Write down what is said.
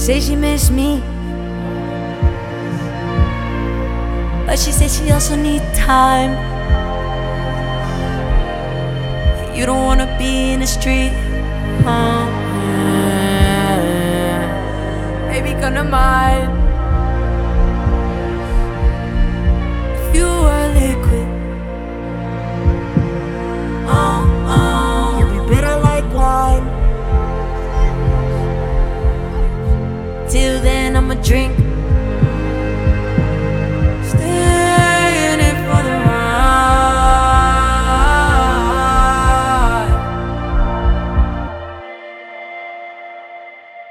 say she miss me, but she said she also need time. You don't wanna be in the street, huh? Baby, come to mind. If you were